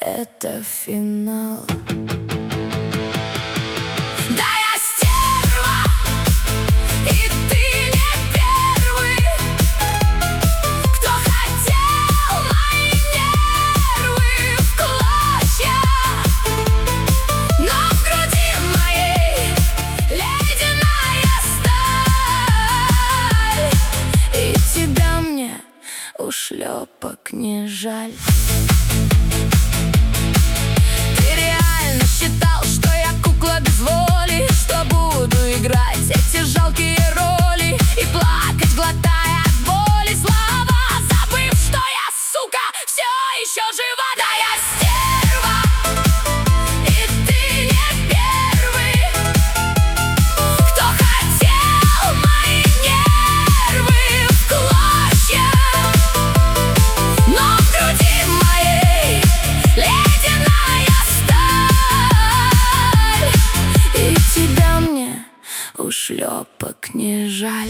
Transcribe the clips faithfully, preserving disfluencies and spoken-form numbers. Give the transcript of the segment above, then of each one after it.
это финал. Да, я стерва, и ты не первый, кто хотел мои нервы в клочья. Но в груди моей ледяная сталь, и тебя мне ушлепок не жаль. Считал, что я кукла без воли, что буду играть эти жалкие роли и плакать, глотая от боли слова, забыв, что я, сука, все еще жива. Да, я стерва, и ты не первый, кто хотел мои нервы в клочья. Но в груди моей ледяная сталь, и тебя мне ушлепок не жаль.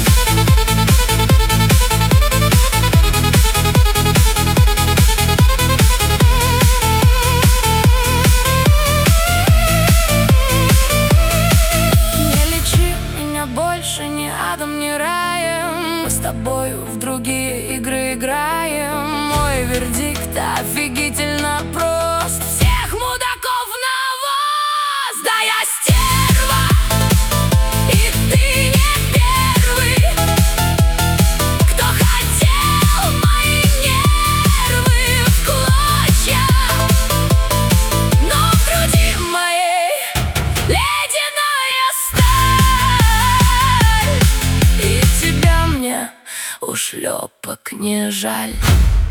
Не лечи меня больше ни адом, ни раем. Мы с тобою в другие игры играем. Мой вердикт офигительно прост: всех мудаков на вас. Да, я стерва, и ты не первый, кто хотел мои нервы в клочья. Но в груди моей ледяная сталь, и тебя мне ушлепок не жаль.